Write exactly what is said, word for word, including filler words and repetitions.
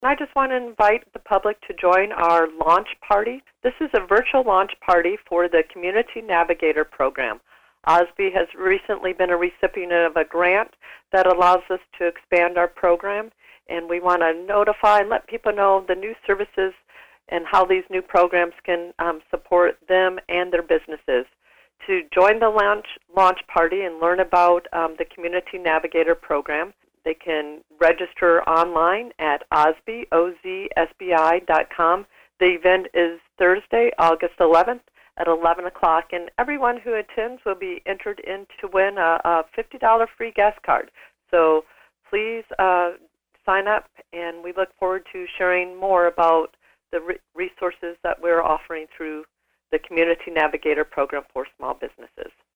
I just want to invite the public to join our launch party. This is a virtual launch party for the Community Navigator program. Osby has recently been a recipient of a grant that allows us to expand our program, and we want to notify and let people know the new services and how these new programs can um, support them and their businesses. To join the launch, launch party and learn about um, the Community Navigator program, they can register online at osby, O Z S B I dot com. The event is Thursday, August eleventh at eleven o'clock, and everyone who attends will be entered in to win a, a fifty dollars free guest card. So please uh, sign up, and we look forward to sharing more about the re- resources that we're offering through the Community Navigator program for small businesses.